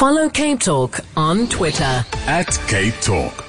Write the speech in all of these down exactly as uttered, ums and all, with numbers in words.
Follow Cape Talk on Twitter at Cape Talk.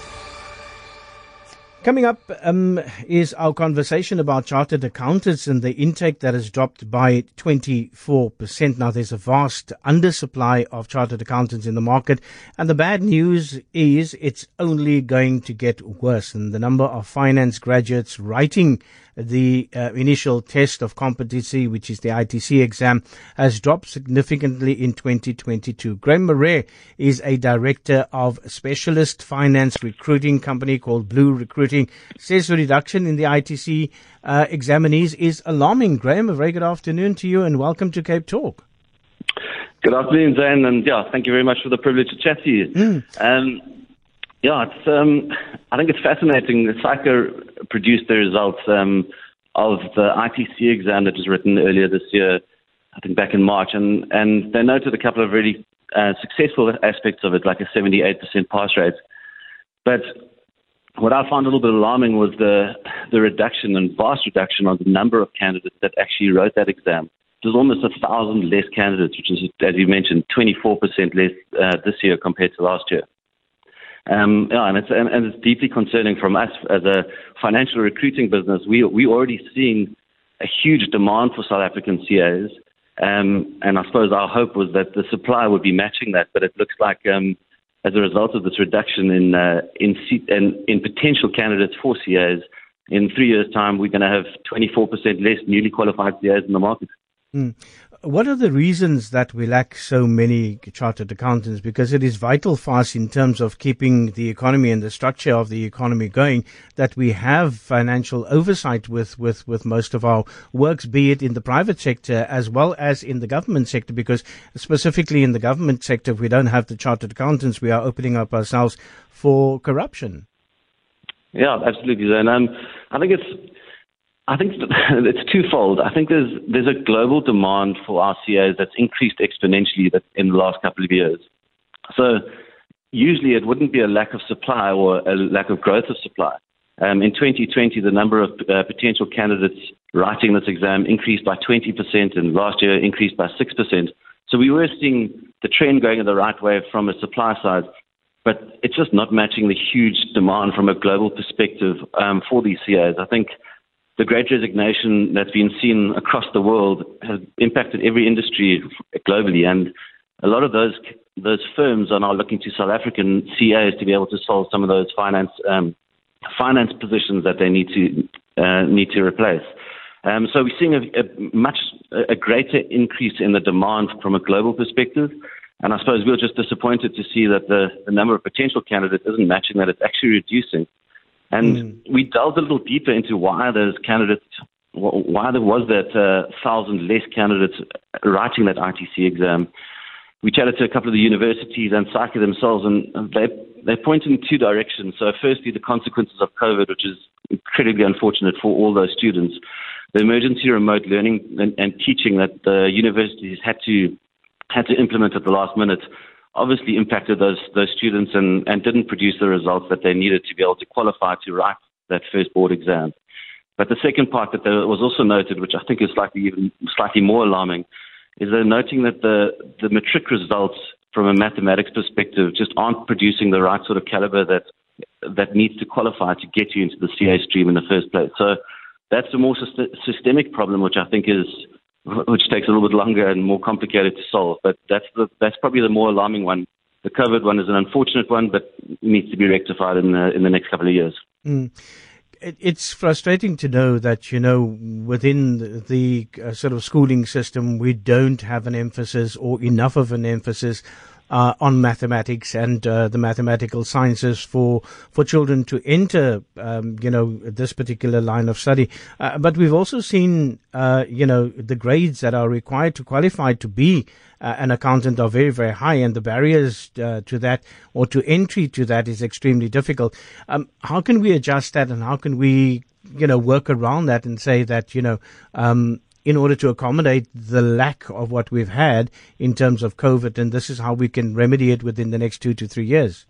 Coming up um, is our conversation about chartered accountants and the intake that has dropped by twenty-four percent. Now, there's a vast undersupply of chartered accountants in the market, and the bad news is it's only going to get worse. And the number of finance graduates writing the uh, initial test of competency, which is the I T C exam, has dropped significantly in twenty twenty-two. Graham Murray is a director of specialist finance recruiting company called Blue Recruiting. Says the reduction in the I T C uh, examinees is alarming. Graham, a very good afternoon to you and welcome to Cape Talk. Good afternoon, Zane, and yeah, thank you very much for the privilege to chat to you. Mm. Um, yeah, it's um, I think it's fascinating. The SAICA produced the results um, of the I T C exam that was written earlier this year, I think back in March, and, and they noted a couple of really uh, successful aspects of it, like a seventy-eight percent pass rate. But what I found a little bit alarming was the the reduction and vast reduction on the number of candidates that actually wrote that exam. It was almost a thousand less candidates, which is, as you mentioned, twenty-four percent less uh, this year compared to last year. Um, yeah, and it's and, and it's deeply concerning from us as a financial recruiting business. We we already seeing a huge demand for South African C As, um, and I suppose our hope was that the supply would be matching that. But it looks like um, as a result of this reduction in uh, in, C- in in potential candidates for C As, in three years' time, we're going to have twenty-four percent less newly qualified C As in the market. Mm. What are the reasons that we lack so many chartered accountants? Because it is vital for us in terms of keeping the economy and the structure of the economy going, that we have financial oversight with, with, with most of our works, be it in the private sector as well as in the government sector, because specifically in the government sector, if we don't have the chartered accountants, we are opening up ourselves for corruption. Yeah, absolutely. And um, I think it's I think it's twofold. I think there's there's a global demand for R C As that's increased exponentially in the last couple of years. So usually it wouldn't be a lack of supply or a lack of growth of supply. Um, in twenty twenty, the number of uh, potential candidates writing this exam increased by twenty percent, and last year increased by six percent. So we were seeing the trend going in the right way from a supply side, but it's just not matching the huge demand from a global perspective um, for these C As. I think the great resignation that's been seen across the world has impacted every industry globally, and a lot of those those firms are now looking to South African C As to be able to solve some of those finance um, finance positions that they need to uh, need to replace. Um, so we're seeing a, a much a greater increase in the demand from a global perspective, and I suppose we're just disappointed to see that the, the number of potential candidates isn't matching that; it's actually reducing. And mm. we delved a little deeper into why those candidates, why there was that uh, thousand less candidates writing that I T C exam. We chatted to a couple of the universities and SAICA themselves, and they they point in two directions. So, firstly, the consequences of COVID, which is incredibly unfortunate for all those students. The emergency remote learning and, and teaching that the universities had to had to implement at the last minute obviously impacted those those students and, and didn't produce the results that they needed to be able to qualify to write that first board exam. But the second part that there was also noted, which I think is slightly even slightly more alarming, is they're noting that the, the matric results from a mathematics perspective just aren't producing the right sort of caliber that that needs to qualify to get you into the C A stream in the first place. So that's a more syst- systemic problem, which I think is which takes a little bit longer and more complicated to solve. But that's the, that's probably the more alarming one. The COVID one is an unfortunate one, but needs to be rectified in the, in the next couple of years. Mm. It, it's frustrating to know that, you know, within the, the uh, sort of schooling system, we don't have an emphasis or enough of an emphasis Uh, on mathematics and uh, the mathematical sciences for for children to enter, um, you know, this particular line of study. Uh, but we've also seen, uh, you know, the grades that are required to qualify to be uh, an accountant are very, very high, and the barriers uh, to that or to entry to that is extremely difficult. Um, how can we adjust that, and how can we, you know, work around that and say that, you know, um, in order to accommodate the lack of what we've had in terms of COVID, and this is how we can remedy it within the next two to three years?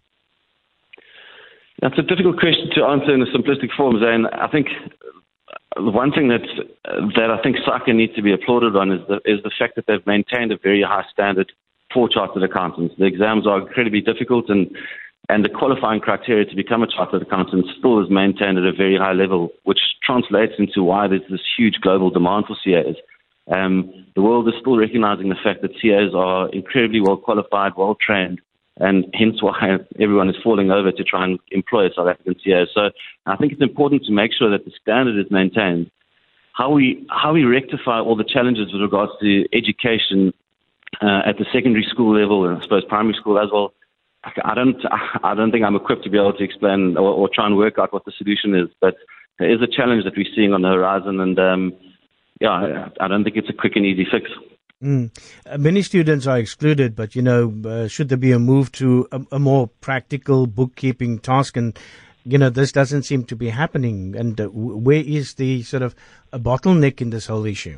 That's a difficult question to answer in a simplistic form, Zane. I think the one thing that that I think SAICA needs to be applauded on is the, is the fact that they've maintained a very high standard for chartered accountants. The exams are incredibly difficult, and and the qualifying criteria to become a chartered accountant still is maintained at a very high level, which translates into why there's this huge global demand for C As. Um, the world is still recognizing the fact that C As are incredibly well qualified, well trained, and hence why everyone is falling over to try and employ a South African C A. So I think it's important to make sure that the standard is maintained. How we how we rectify all the challenges with regards to education uh, at the secondary school level, and I suppose primary school as well, I don't I don't think I'm equipped to be able to explain or, or try and work out what the solution is. But there is a challenge that we're seeing on the horizon, and um, yeah, I don't think it's a quick and easy fix. Mm. Uh, many students are excluded, but, you know, uh, should there be a move to a, a more practical bookkeeping task? And, you know, this doesn't seem to be happening. And uh, w- where is the sort of a bottleneck in this whole issue?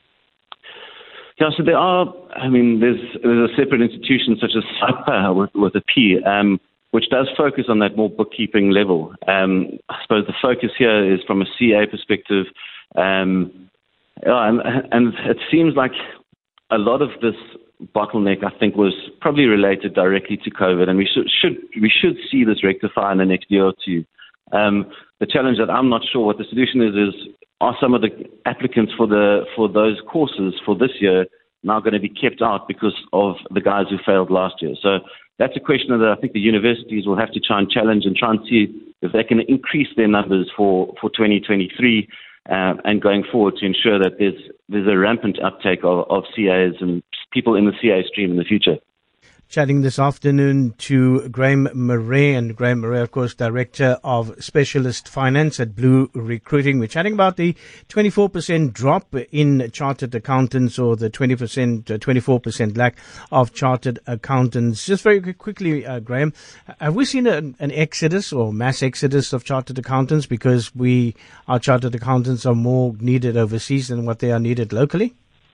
Yeah, so there are, I mean, there's, there's a separate institution such as SAPA with, with a P, um, which does focus on that more bookkeeping level. Um, I suppose the focus here is from a C A perspective. Um, yeah, and, and it seems like a lot of this bottleneck, I think, was probably related directly to COVID, and we should, should we should see this rectify in the next year or two. Um, the challenge that I'm not sure what the solution is is are some of the applicants for the for those courses for this year now going to be kept out because of the guys who failed last year? So that's a question that I think the universities will have to try and challenge and try and see if they can increase their numbers for, for twenty twenty-three. Uh, and going forward to ensure that there's there's a rampant uptake of, of C As and people in the C A stream in the future. Chatting this afternoon to Graham Murray, and Graham Murray, of course, Director of Specialist Finance at Blue Recruiting. We're chatting about the twenty-four percent drop in chartered accountants, or the twenty percent, uh, twenty-four percent lack of chartered accountants. Just very quickly, uh, Graham, have we seen an, an exodus or mass exodus of chartered accountants because we, our chartered accountants are more needed overseas than what they are needed locally?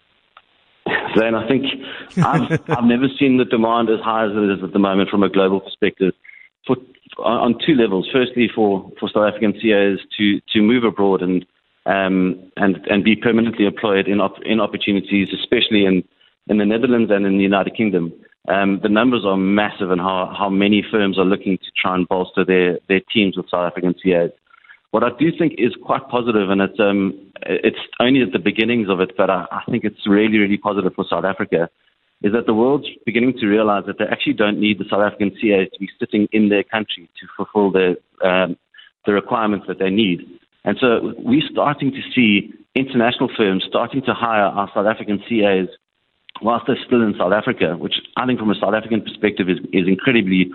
Then I think I've, I've never seen the demand as high as it is at the moment from a global perspective, for, on two levels. Firstly, for, for South African C As to, to move abroad and um, and and be permanently employed in op, in opportunities, especially in, in the Netherlands and in the United Kingdom. Um, the numbers are massive, and how, how many firms are looking to try and bolster their, their teams with South African C As. What I do think is quite positive, and it's um, it's only at the beginnings of it, but I, I think it's really, really positive for South Africa, is that the world's beginning to realize that they actually don't need the South African C As to be sitting in their country to fulfill the, um, the requirements that they need. And so we're starting to see international firms starting to hire our South African C As whilst they're still in South Africa, which I think from a South African perspective is, is incredibly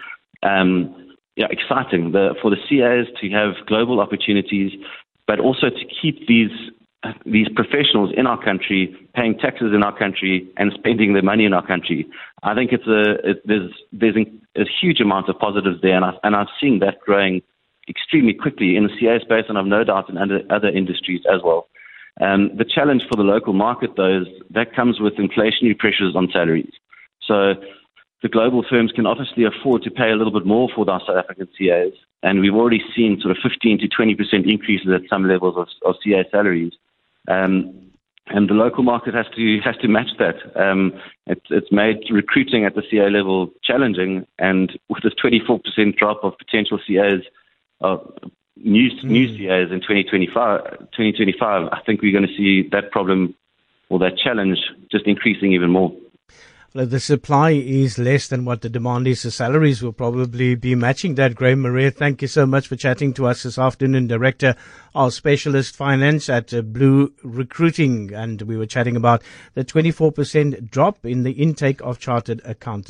um Yeah, exciting the, for the C As to have global opportunities, but also to keep these these professionals in our country, paying taxes in our country, and spending their money in our country. I think it's a it, there's there's a huge amount of positives there, and I, and I'm seeing that growing extremely quickly in the C A space, and I've no doubt in other, other industries as well. Um, the challenge for the local market, though, is that comes with inflationary pressures on salaries. So the global firms can obviously afford to pay a little bit more for our South African C As, and we've already seen sort of fifteen to twenty percent increases at some levels of, of C A salaries. Um, and the local market has to has to match that. Um, it's, it's made recruiting at the C A level challenging, and with this twenty-four percent drop of potential C As, uh, new, mm. new C As in twenty twenty-five, twenty twenty-five, I think we're going to see that problem or that challenge just increasing even more. The supply is less than what the demand is. The salaries will probably be matching that. Graham Murray, thank you so much for chatting to us this afternoon, Director of Specialist Finance at uh, Blue Recruiting. And we were chatting about the twenty-four percent drop in the intake of chartered accountants.